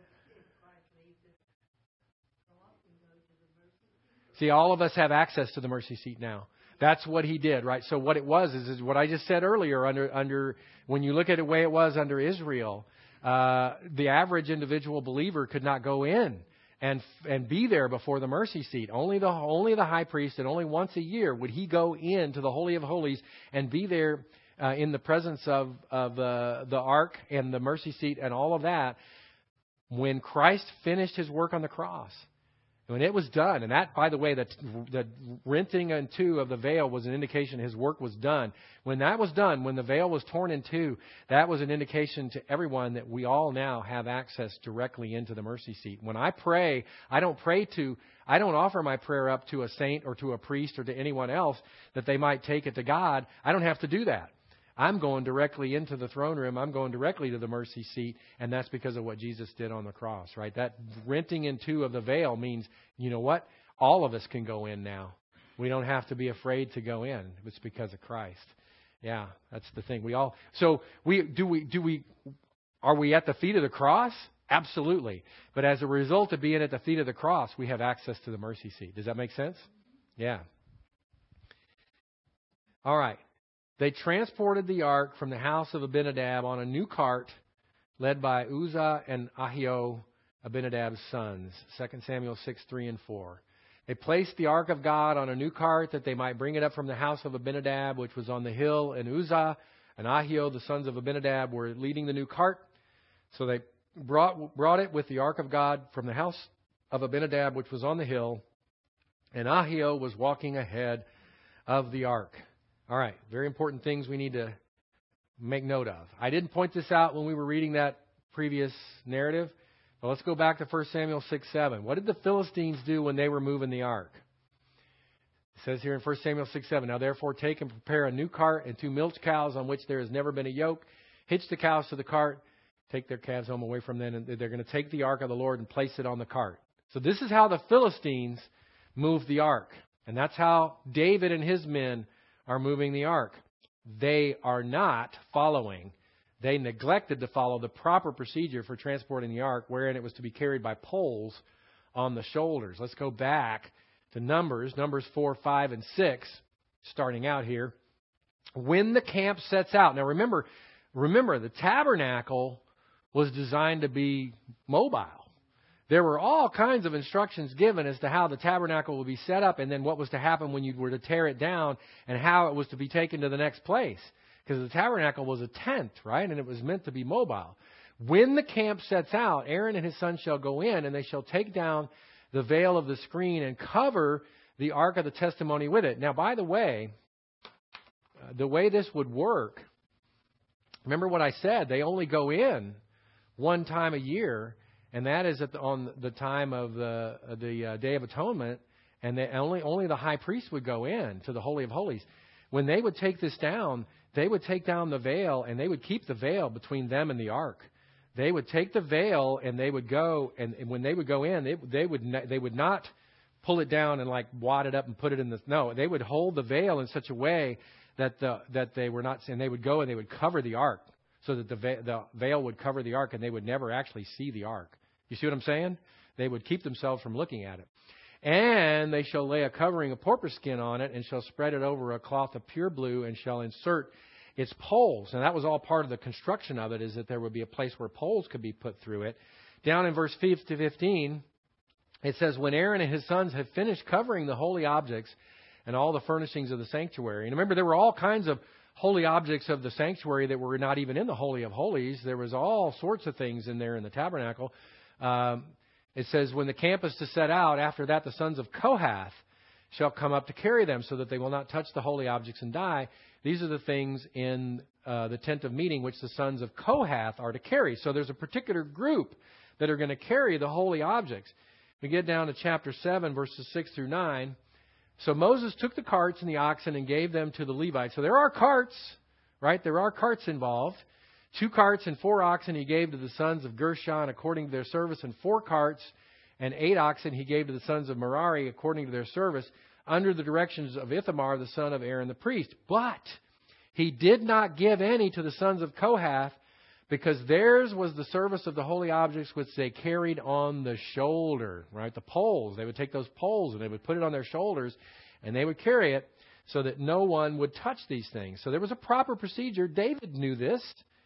S1: See, all of us have access to the mercy seat now. That's what He did, right? So what it was is, is what I just said earlier. Under under when you look at the way it was under Israel, uh, the average individual believer could not go in and and be there before the mercy seat. Only the only the high priest, and only once a year would he go into the Holy of Holies and be there uh, in the presence of of uh, the ark and the mercy seat and all of that. When Christ finished His work on the cross. When it was done, and that, by the way, the, the renting in two of the veil was an indication His work was done. When that was done, when the veil was torn in two, that was an indication to everyone that we all now have access directly into the mercy seat. When I pray, I don't pray to, I don't offer my prayer up to a saint or to a priest or to anyone else that they might take it to God. I don't have to do that. I'm going directly into the throne room. I'm going directly to the mercy seat. And that's because of what Jesus did on the cross, right? That renting in two of the veil means, you know what? All of us can go in now. We don't have to be afraid to go in. It's because of Christ. Yeah, that's the thing. We all, so we, do we, do we, are we at the feet of the cross? Absolutely. But as a result of being at the feet of the cross, we have access to the mercy seat. Does that make sense? Yeah. All right. They transported the ark from the house of Abinadab on a new cart led by Uzzah and Ahio, Abinadab's sons. Second Samuel six, three and four. They placed the ark of God on a new cart that they might bring it up from the house of Abinadab, which was on the hill, and Uzzah and Ahio, the sons of Abinadab, were leading the new cart. So they brought, brought it with the ark of God from the house of Abinadab, which was on the hill, and Ahio was walking ahead of the ark. All right, very important things we need to make note of. I didn't point this out when we were reading that previous narrative, but let's go back to First Samuel six, seven. What did the Philistines do when they were moving the ark? It says here in First Samuel six, seven, now therefore take and prepare a new cart and two milch cows on which there has never been a yoke. Hitch the cows to the cart, take their calves home away from them, and they're going to take the ark of the Lord and place it on the cart. So this is how the Philistines moved the ark. And that's how David and his men are moving the ark. They are not following. They neglected to follow the proper procedure for transporting the ark, wherein it was to be carried by poles on the shoulders. Let's go back to Numbers, Numbers four, five, and six, starting out here. When the camp sets out. Now remember, remember the tabernacle was designed to be mobile. There were all kinds of instructions given as to how the tabernacle would be set up and then what was to happen when you were to tear it down and how it was to be taken to the next place. Because the tabernacle was a tent, right? And it was meant to be mobile. When the camp sets out, Aaron and his sons shall go in, and they shall take down the veil of the screen and cover the ark of the testimony with it. Now, by the way, uh, the way this would work, remember what I said, they only go in one time a year, and that is at the, on the time of the, uh, the uh, Day of Atonement, and they, only, only the high priest would go in to the Holy of Holies. When they would take this down, they would take down the veil, and they would keep the veil between them and the ark. They would take the veil, and they would go, and, and when they would go in, they, they would ne- they would not pull it down and like wad it up and put it in the, no, they would hold the veil in such a way that the, that they were not, and they would go and they would cover the ark so that the, ve- the veil would cover the ark, and they would never actually see the ark. You see what I'm saying? They would keep themselves from looking at it. And they shall lay a covering of porpoise skin on it, and shall spread it over a cloth of pure blue, and shall insert its poles. And that was all part of the construction of it, is that there would be a place where poles could be put through it. Down in verse five to fifteen, it says, when Aaron and his sons had finished covering the holy objects and all the furnishings of the sanctuary. And remember, there were all kinds of holy objects of the sanctuary that were not even in the Holy of Holies. There was all sorts of things in there in the tabernacle. Um, it says, when the camp is to set out, after that the sons of Kohath shall come up to carry them, so that they will not touch the holy objects and die. These are the things in uh, the tent of meeting which the sons of Kohath are to carry. So there's a particular group that are going to carry the holy objects. We get down to chapter seven, verses six through nine. So Moses took the carts and the oxen and gave them to the Levites. So there are carts, right? There are carts involved. Two carts and four oxen he gave to the sons of Gershon according to their service, and four carts and eight oxen he gave to the sons of Merari according to their service, under the directions of Ithamar, the son of Aaron the priest. But he did not give any to the sons of Kohath, because theirs was the service of the holy objects which they carried on the shoulder, right? The poles. They would take those poles and they would put it on their shoulders, and they would carry it so that no one would touch these things. So there was a proper procedure. David knew this.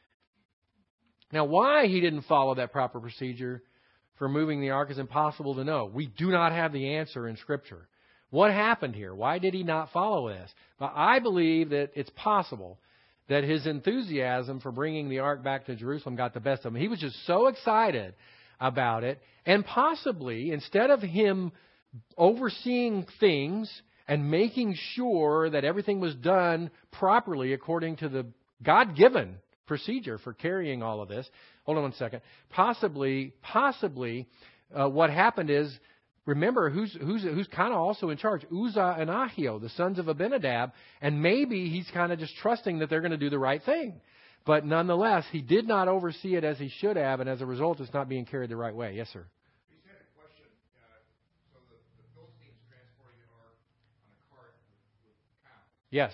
S1: Now, why he didn't follow that proper procedure for moving the ark is impossible to know. We do not have the answer in Scripture. What happened here? Why did he not follow this? But I believe that it's possible that his enthusiasm for bringing the ark back to Jerusalem got the best of him. He was just so excited about it. And possibly, instead of him overseeing things and making sure that everything was done properly according to the God-given procedure for carrying all of this. Hold on one second. Possibly, possibly, uh, what happened is, remember who's who's who's kind of also in charge? Uzzah and Ahio, the sons of Abinadab, and maybe he's kind of just trusting that they're going to do the right thing. But nonetheless, he did not oversee it as he should have, and as a result, it's not being carried the right way. Yes, sir.
S2: He's had a question. Uh, so the, the Philistines transporting the ark on a cart with, with cows.
S1: Yes.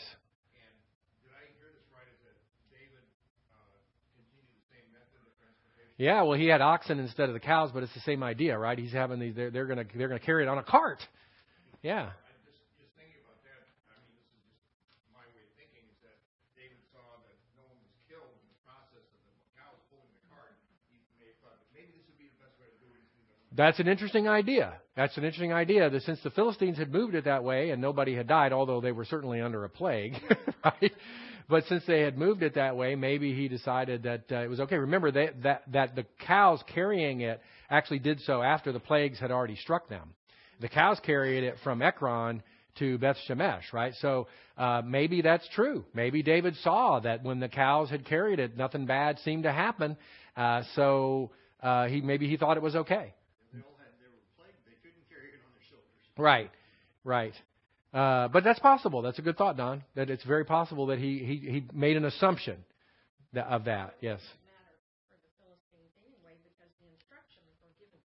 S1: Yeah, well, he had oxen instead of the cows, but it's the same idea, right? He's having these; they're, they're going to they're going to carry it on a cart. Yeah.
S2: I'm just, just thinking about that. I mean, this is just my way of thinking. Is that David saw that no one was killed in the process of the cows pulling the cart. He may have thought that maybe this would be the best way to do it.
S1: That's an interesting idea. That's an interesting idea. That since the Philistines had moved it that way and nobody had died, although they were certainly under a plague, right? But since they had moved it that way, maybe he decided that uh, it was okay. Remember they, that that the cows carrying it actually did so after the plagues had already struck them. The cows carried it from Ekron to Beth Shemesh, right? So uh, maybe that's true. Maybe David saw that when the cows had carried it, nothing bad seemed to happen. Uh, so uh, he maybe he thought it was okay.
S2: They all had they were plagued. They couldn't carry it on their shoulders.
S1: Right, right. Uh, but that's possible. That's a good thought, Don. That it's very possible that he he, he made an assumption that, of that. Yes.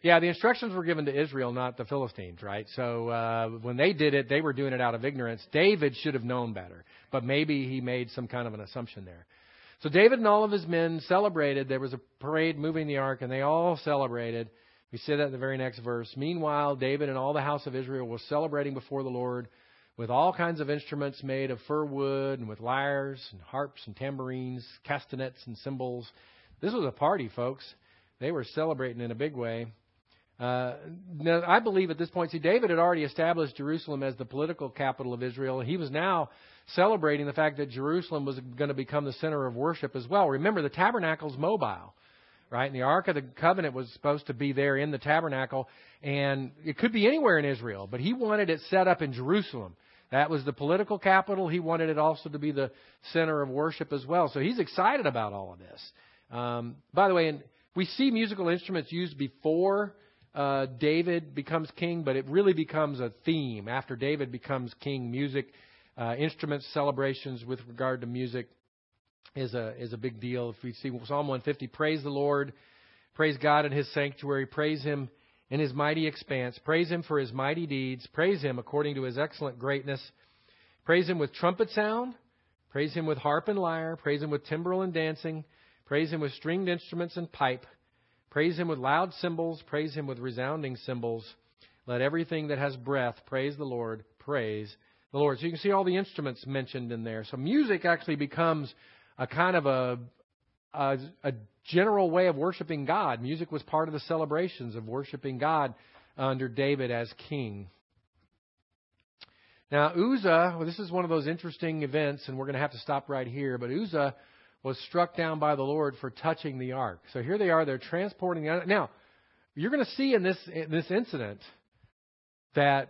S1: Yeah, the instructions were given to Israel, not the Philistines, right? So uh, when they did it, they were doing it out of ignorance. David should have known better, but maybe he made some kind of an assumption there. So David and all of his men celebrated. There was a parade moving the ark, and they all celebrated. We see that in the very next verse. Meanwhile, David and all the house of Israel were celebrating before the Lord with all kinds of instruments made of fir wood and with lyres and harps and tambourines, castanets and cymbals. This was a party, folks. They were celebrating in a big way. Uh, now, I believe at this point, see, David had already established Jerusalem as the political capital of Israel. He was now celebrating the fact that Jerusalem was going to become the center of worship as well. Remember, the tabernacle's mobile, right? And the Ark of the Covenant was supposed to be there in the tabernacle, and it could be anywhere in Israel, but he wanted it set up in Jerusalem. That was the political capital. He wanted it also to be the center of worship as well. So he's excited about all of this. Um, by the way, and we see musical instruments used before uh, David becomes king, but it really becomes a theme after David becomes king. Music, uh, instruments, celebrations with regard to music is a is a big deal. If we see Psalm one fifty, praise the Lord, praise God in His sanctuary, praise Him in His mighty expanse, praise Him for His mighty deeds, praise Him according to His excellent greatness, praise Him with trumpet sound, praise Him with harp and lyre, praise Him with timbrel and dancing, praise Him with stringed instruments and pipe, praise Him with loud cymbals, praise Him with resounding cymbals. Let everything that has breath praise the Lord, praise the Lord. So you can see all the instruments mentioned in there. So music actually becomes a kind of a, a, a general way of worshiping God. Music was part of the celebrations of worshiping God under David as king. Now, Uzzah, well, this is one of those interesting events, and we're going to have to stop right here, but Uzzah was struck down by the Lord for touching the ark. So here they are, they're transporting the ark. Now, you're going to see in this, in this incident that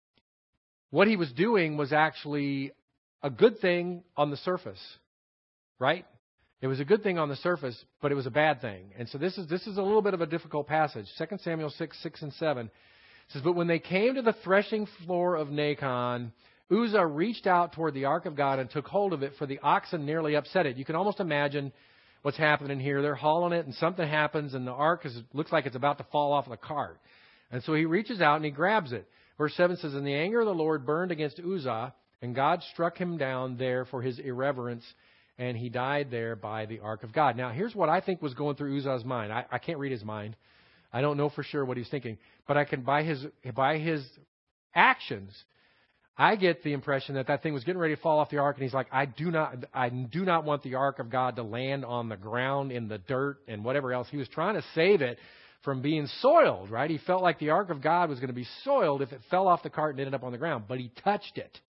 S1: what he was doing was actually a good thing on the surface, right? It was a good thing on the surface, but it was a bad thing. And so this is this is a little bit of a difficult passage. Second Samuel six, six and seven says, but when they came to the threshing floor of Nacon, Uzzah reached out toward the ark of God and took hold of it, for the oxen nearly upset it. You can almost imagine what's happening here. They're hauling it, and something happens, and the ark is, looks like it's about to fall off the cart. And so he reaches out and he grabs it. Verse seven says, and the anger of the Lord burned against Uzzah, and God struck him down there for his irreverence, and he died there by the ark of God. Now, here's what I think was going through Uzzah's mind. I, I can't read his mind. I don't know for sure what he's thinking. But I can, by his by his actions, I get the impression that that thing was getting ready to fall off the ark, and he's like, I do not I do not want the ark of God to land on the ground in the dirt and whatever else. He was trying to save it from being soiled, right? He felt like the ark of God was going to be soiled if it fell off the cart and ended up on the ground. But he touched it.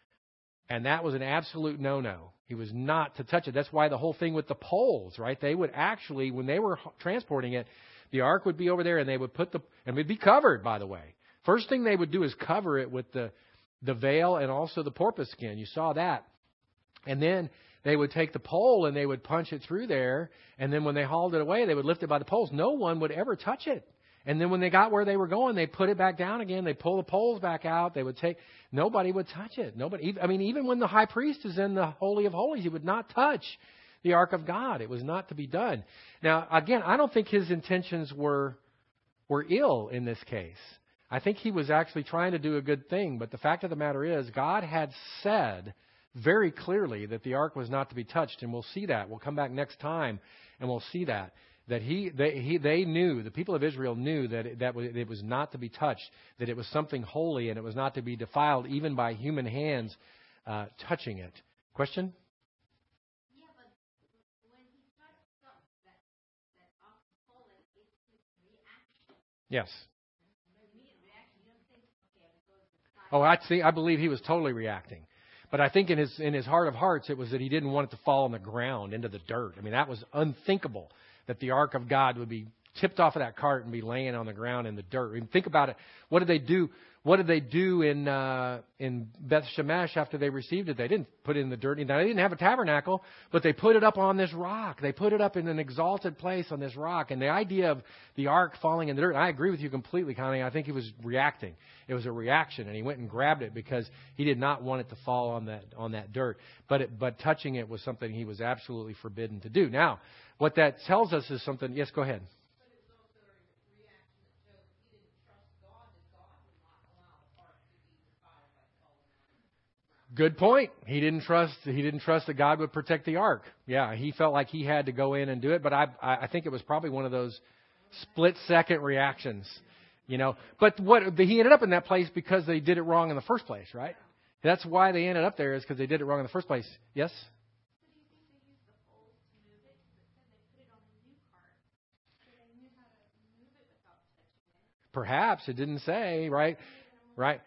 S1: And that was an absolute no-no. He was not to touch it. That's why the whole thing with the poles, right? They would actually, when they were transporting it, the ark would be over there, and they would put the, and it would be covered, by the way. First thing they would do is cover it with the, the veil and also the porpoise skin. You saw that. And then they would take the pole and they would punch it through there. And then when they hauled it away, they would lift it by the poles. No one would ever touch it. And then when they got where they were going, they put it back down again. They pull the poles back out. They would take, nobody would touch it. Nobody, I mean, even when the high priest is in the Holy of Holies, he would not touch the ark of God. It was not to be done. Now, again, I don't think his intentions were, were ill in this case. I think he was actually trying to do a good thing. But the fact of the matter is, God had said very clearly that the ark was not to be touched. And we'll see that. We'll come back next time and we'll see that. That he, they, he, they knew, the people of Israel knew that it, that it was not to be touched, that it was something holy, and it was not to be defiled even by human hands uh, touching it. Question?
S3: Yeah, but when he touched something that that off the pole, it's his reaction.
S1: Yes.
S3: Immediate reaction. You don't think, okay, it goes to fire.
S1: Oh, I think I believe he was totally reacting. But I think in his in his heart of hearts, it was that he didn't want it to fall on the ground into the dirt. I mean, that was unthinkable, that the ark of God would be tipped off of that cart and be laying on the ground in the dirt. I mean, think about it. What did they do? What did they do in uh, in Beth Shemesh after they received it? They didn't put it in the dirt. Now, they didn't have a tabernacle, but they put it up on this rock. They put it up in an exalted place on this rock. And the idea of the ark falling in the dirt, and I agree with you completely, Connie. I think he was reacting. It was a reaction, and he went and grabbed it because he did not want it to fall on that on that dirt. But it, but touching it was something he was absolutely forbidden to do. Now, what that tells us is something. Yes, go ahead.
S3: But it's also a reaction that
S1: Good point. He didn't trust. He didn't trust that God would protect the ark. Yeah, he felt like he had to go in and do it. But I, I think it was probably one of those split-second reactions, you know. But what he ended up in that place because they did it wrong in the first place, right? That's why they ended up there, is because they did it wrong in the first place. Yes. Perhaps it didn't say, right? Right.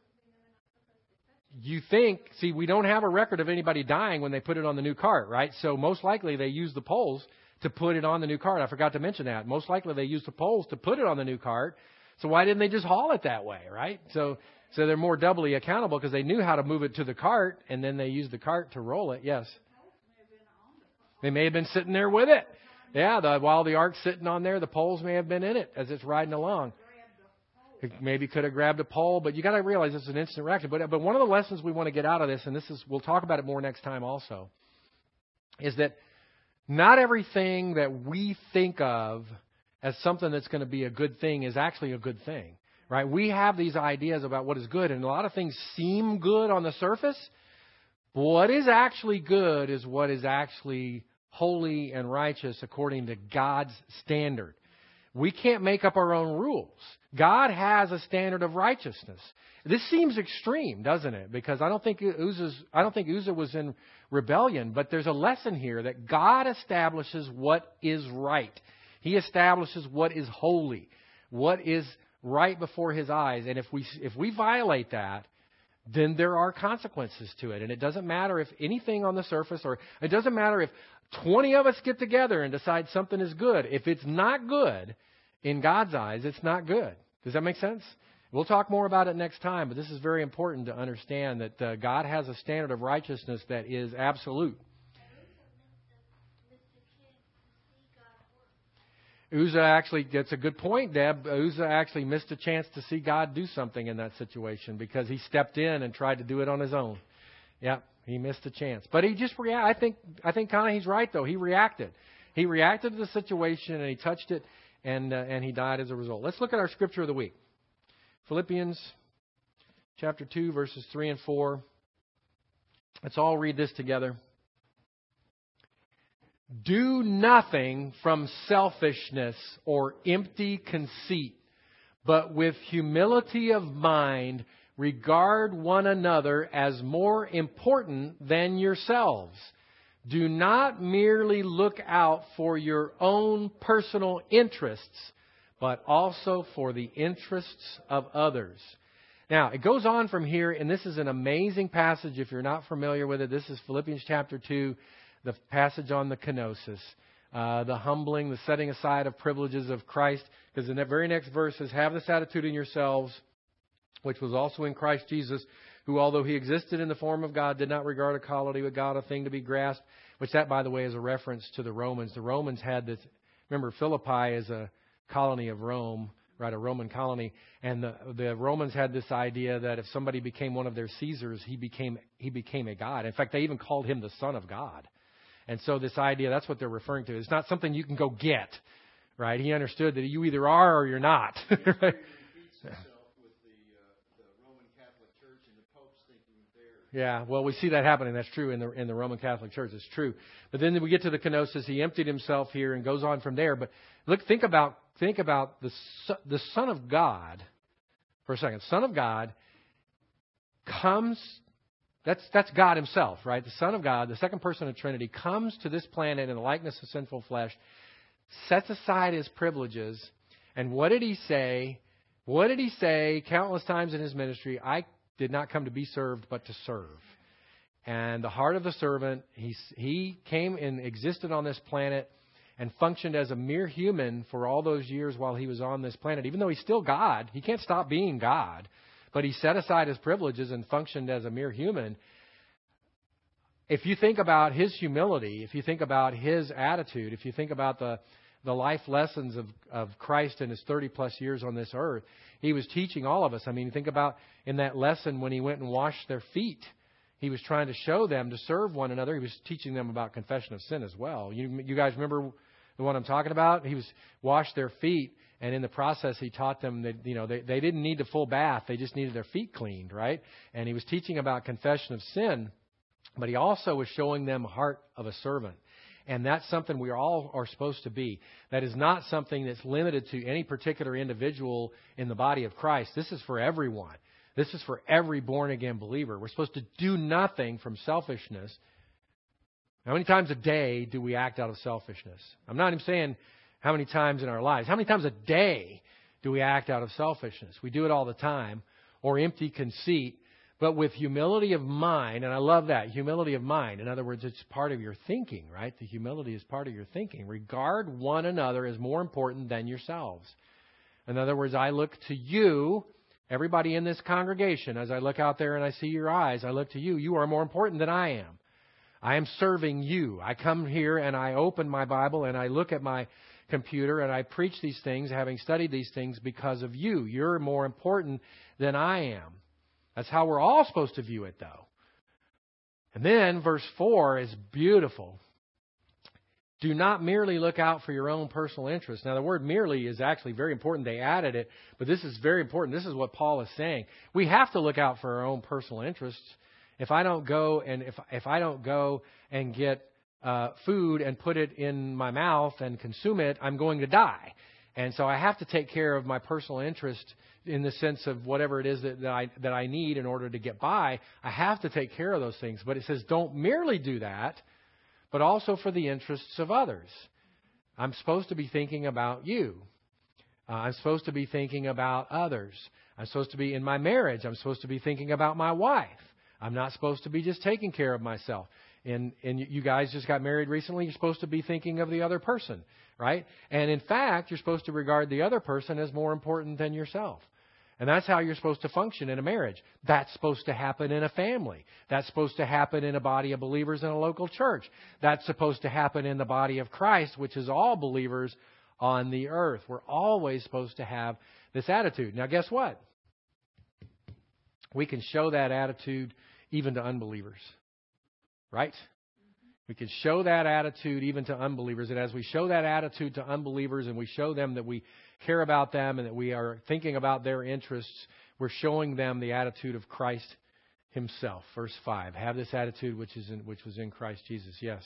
S1: You think, see, we don't have a record of anybody dying when they put it on the new cart, right? So most likely they used the poles to put it on the new cart. I forgot to mention that. Most likely they used the poles to put it on the new cart. So why didn't they just haul it that way, right? So so they're more doubly accountable because they knew how to move it to the cart, and then they used the cart to roll it. Yes. They may have been sitting there with it. Yeah, the, while the ark's sitting on there, the poles may have been in it as it's riding along. It maybe could have grabbed a pole, but you got to realize it's an instant reaction. But but one of the lessons we want to get out of this, and this is we'll talk about it more next time also, is that not everything that we think of as something that's going to be a good thing is actually a good thing, right? We have these ideas about what is good, and a lot of things seem good on the surface. What is actually good is what is actually holy and righteous according to God's standard. We can't make up our own rules. God has a standard of righteousness. This seems extreme, doesn't it? Because I don't think Uzzah's, I don't think Uzzah was in rebellion, but there's a lesson here that God establishes what is right. He establishes what is holy, what is right before His eyes. And if we if we violate that, then there are consequences to it. And it doesn't matter if anything on the surface, or it doesn't matter if twenty of us get together and decide something is good. If it's not good in God's eyes, it's not good. Does that make sense? We'll talk more about it next time, but this is very important to understand that uh, God has a standard of righteousness that is absolute. Uzzah actually, that's a good point, Deb. Uzzah actually missed a chance to see God do something in that situation because he stepped in and tried to do it on his own. Yeah, he missed a chance. But he just reacted. I think, I think kind of he's right, though. He reacted. He reacted to the situation, and he touched it, and, uh, and he died as a result. Let's look at our scripture of the week. Philippians chapter two, verses three and four. Let's all read this together. Do nothing from selfishness or empty conceit, but with humility of mind regard one another as more important than yourselves. Do not merely look out for your own personal interests, but also for the interests of others. Now, it goes on from here, and this is an amazing passage if you're not familiar with it. This is Philippians chapter two. The passage on the kenosis, uh, the humbling, the setting aside of privileges of Christ. Because in that very next verse says, have this attitude in yourselves, which was also in Christ Jesus, who, although He existed in the form of God, did not regard equality with God a thing to be grasped. Which that, by the way, is a reference to the Romans. The Romans had this, remember, Philippi is a colony of Rome, right, a Roman colony. And the, the Romans had this idea that if somebody became one of their Caesars, he became he became a god. In fact, they even called him the Son of God. And so this idea, that's what they're referring to. It's not something you can go get, right? He understood that you either are or you're not. Right? Yeah, well, we see that happening. That's true in the in the Roman Catholic Church. It's true. But then we get to the kenosis. He emptied himself here and goes on from there. But look, think about think about the the Son of God for a second. Son of God comes. That's that's God Himself, right? The Son of God, the second person of the Trinity, comes to this planet in the likeness of sinful flesh, sets aside His privileges, and what did He say? What did He say countless times in His ministry? I did not come to be served, but to serve. And the heart of the servant, he, he came and existed on this planet and functioned as a mere human for all those years while He was on this planet. Even though He's still God, He can't stop being God. But He set aside His privileges and functioned as a mere human. If you think about His humility, if you think about His attitude, if you think about the, the life lessons of, of Christ in His thirty plus years on this earth, He was teaching all of us. I mean, think about in that lesson when He went and washed their feet. He was trying to show them to serve one another. He was teaching them about confession of sin as well. You, you guys remember the one I'm talking about? He was washed their feet. And in the process, he taught them that, you know, they, they didn't need a full bath. They just needed their feet cleaned, right? And he was teaching about confession of sin, but he also was showing them heart of a servant. And that's something we all are supposed to be. That is not something that's limited to any particular individual in the body of Christ. This is for everyone. This is for every born-again believer. We're supposed to do nothing from selfishness. How many times a day do we act out of selfishness? I'm not even saying how many times in our lives. How many times a day do we act out of selfishness? We do it all the time. Or empty conceit. But with humility of mind, and I love that, humility of mind. In other words, it's part of your thinking, right? The humility is part of your thinking. Regard one another as more important than yourselves. In other words, I look to you, everybody in this congregation, as I look out there and I see your eyes, I look to you. You are more important than I am. I am serving you. I come here and I open my Bible and I look at my computer and I preach these things, having studied these things because of you. You're more important than I am. That's how we're all supposed to view it, though. And then verse four is beautiful. Do not merely look out for your own personal interest. Now, the word merely is actually very important. They added it, but this is very important. This is what Paul is saying. We have to look out for our own personal interests. If I don't go and if if I don't go and get uh, food and put it in my mouth and consume it, I'm going to die. And so I have to take care of my personal interest in the sense of whatever it is that, that I that I need in order to get by. I have to take care of those things. But it says don't merely do that, but also for the interests of others. I'm supposed to be thinking about you. Uh, I'm supposed to be thinking about others. I'm supposed to be in my marriage. I'm supposed to be thinking about my wife. I'm not supposed to be just taking care of myself. And, and you guys just got married recently. You're supposed to be thinking of the other person, right? And in fact, you're supposed to regard the other person as more important than yourself. And that's how you're supposed to function in a marriage. That's supposed to happen in a family. That's supposed to happen in a body of believers in a local church. That's supposed to happen in the body of Christ, which is all believers on the earth. We're always supposed to have this attitude. Now, guess what? We can show that attitude even to unbelievers. Right? We can show that attitude even to unbelievers. And as we show that attitude to unbelievers and we show them that we care about them and that we are thinking about their interests, we're showing them the attitude of Christ himself. Verse five. Have this attitude which is in, which was in Christ Jesus. Yes.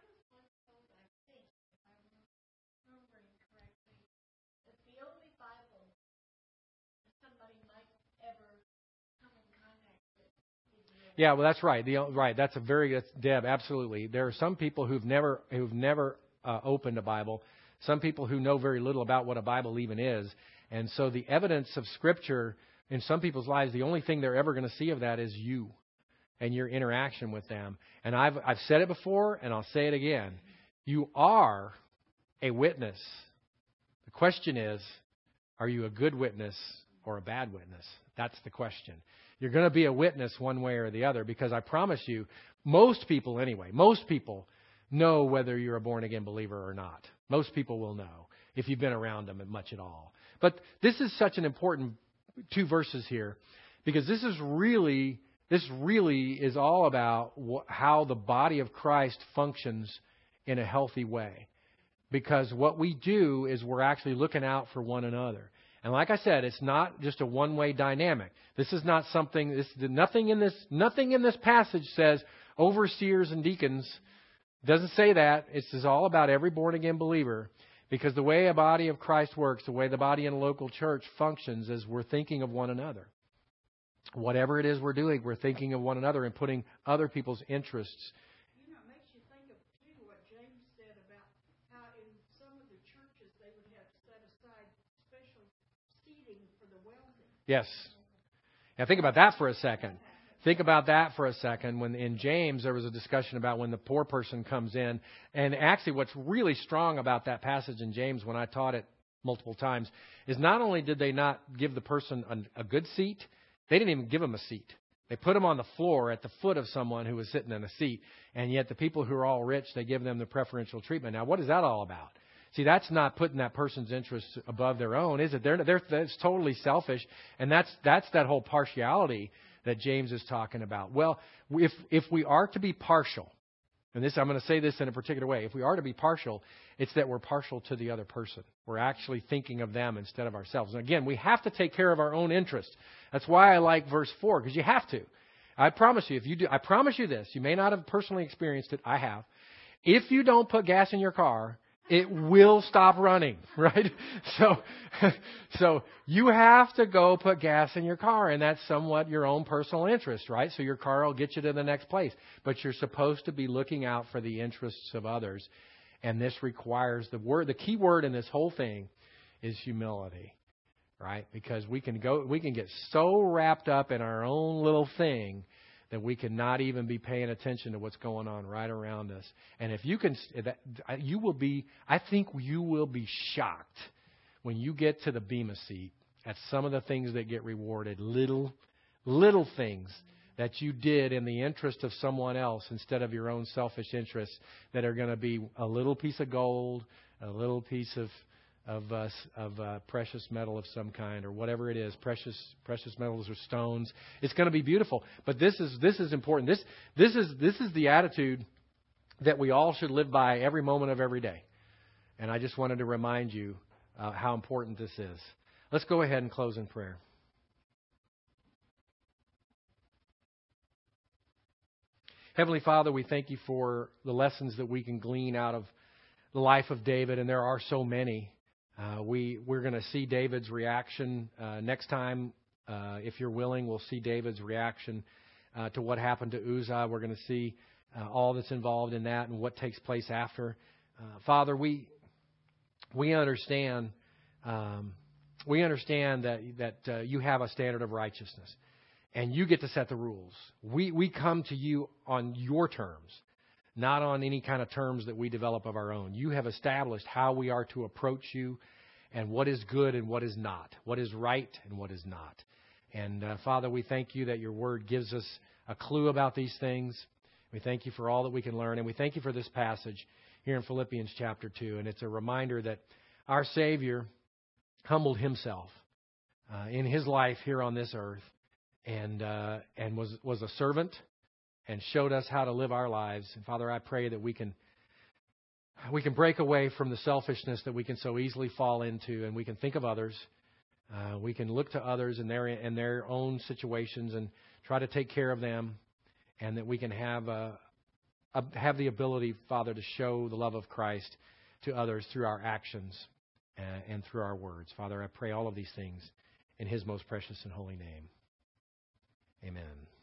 S1: Yeah, well, that's right. The, right, that's a very that's, Deb. Absolutely, there are some people who've never who've never uh, opened a Bible. Some people who know very little about what a Bible even is, and so the evidence of Scripture in some people's lives, the only thing they're ever going to see of that is you and your interaction with them. And I've I've said it before, and I'll say it again. You are a witness. The question is, are you a good witness or a bad witness? That's the question. You're going to be a witness one way or the other, because I promise you, most people anyway, most people know whether you're a born-again believer or not. Most people will know if you've been around them much at all. But this is such an important two verses here, because this is really, this really is all about wh- how the body of Christ functions in a healthy way. Because what we do is we're actually looking out for one another. And like I said, it's not just a one-way dynamic. This is not something. This nothing in this nothing in this passage says overseers and deacons. It doesn't say that. It's all about every born-again believer. Because the way a body of Christ works, the way the body in a local church functions, is we're thinking of one another. Whatever it is we're doing, we're thinking of one another and putting other people's interests.
S4: You know, it makes you think of too what James said about how in some of the churches they would have set aside special seating for the wealthy.
S1: Yes. Now think about that for a second. Think about that for a second. When in James there was a discussion about when the poor person comes in. And actually what's really strong about that passage in James, when I taught it multiple times, is not only did they not give the person a, a good seat, they didn't even give them a seat. They put them on the floor at the foot of someone who was sitting in a seat. And yet the people who are all rich, they give them the preferential treatment. Now what is that all about? See, that's not putting that person's interests above their own, is it? They're, they're, that's totally selfish. And that's that's that whole partiality that James is talking about. Well, if if we are to be partial, And this, I'm going to say this in a particular way. If we are to be partial, it's that we're partial to the other person. We're actually thinking of them instead of ourselves. And again, we have to take care of our own interests. That's why I like verse four, because you have to. I promise you, if you do, I promise you this. You may not have personally experienced it. I have. If you don't put gas in your car, it will stop running, right? So, so you have to go put gas in your car, and that's somewhat your own personal interest, right? So your car will get you to the next place. But you're supposed to be looking out for the interests of others, and this requires the word. The key word in this whole thing is humility, right? Because we can go, we can get so wrapped up in our own little thing that we cannot even be paying attention to what's going on right around us. And if you can, you will be, I think you will be shocked when you get to the Bema seat at some of the things that get rewarded. Little, little things that you did in the interest of someone else instead of your own selfish interests that are going to be a little piece of gold, a little piece of of uh, of uh, precious metal of some kind, or whatever it is, precious precious metals or stones. It's going to be beautiful. But this is this is important. This this is this is the attitude that we all should live by every moment of every day. And I just wanted to remind you uh, how important this is. Let's go ahead and close in prayer. Heavenly Father, we thank you for the lessons that we can glean out of the life of David, and there are so many. Uh, we, we're going to see David's reaction uh, next time. Uh, if you're willing, we'll see David's reaction uh, to what happened to Uzzah. We're going to see uh, all that's involved in that and what takes place after. Uh, Father, we we understand um, we understand that that uh, you have a standard of righteousness, and you get to set the rules. We we come to you on your terms, not on any kind of terms that we develop of our own. You have established how we are to approach you and what is good and what is not, what is right and what is not. And, uh, Father, we thank you that your word gives us a clue about these things. We thank you for all that we can learn, and we thank you for this passage here in Philippians chapter two. And it's a reminder that our Savior humbled himself uh, in his life here on this earth and uh, and was was a servant and showed us how to live our lives. And Father, I pray that we can we can break away from the selfishness that we can so easily fall into, and we can think of others. Uh, we can look to others in their in their own situations and try to take care of them, and that we can have a, a, have the ability, Father, to show the love of Christ to others through our actions uh, and through our words. Father, I pray all of these things in His most precious and holy name. Amen.